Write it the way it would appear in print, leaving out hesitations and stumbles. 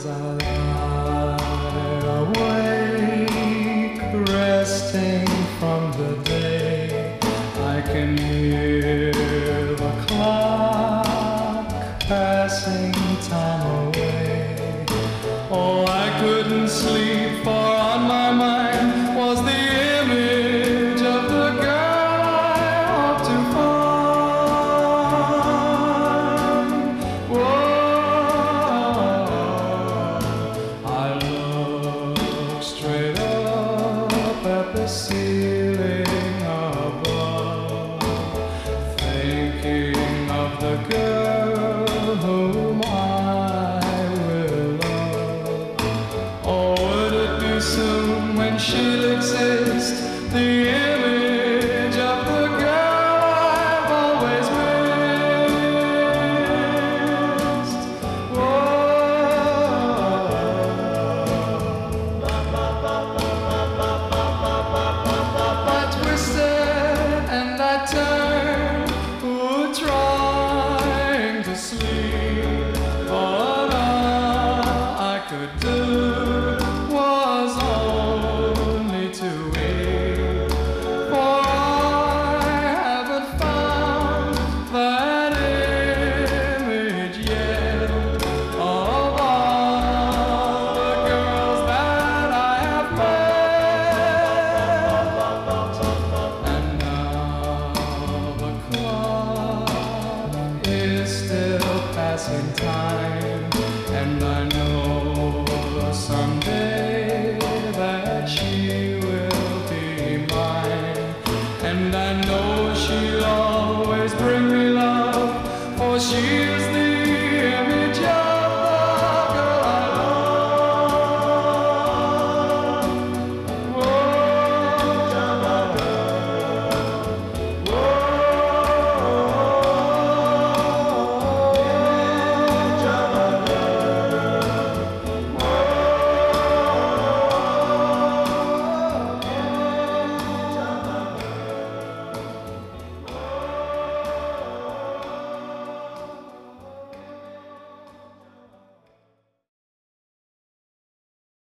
I lie awake, resting from the day, I can hear the clock passing time away. Oh, I couldn't sleep, for on my mind was the image of the girl I hoped to find. Whoa, I looked straight up at the ceiling above, thinking of the girl whom I will love. Oh, would it be soon when she'll exist, the image of the girl I've always missed? I twisted and I turned, trying to sleep. All I could do was only to weep, for I haven't found that image yet of all the girls that I have met. And now the clock is still passing time, and I know someday that she will be mine. And I know she'll always bring me love, for she's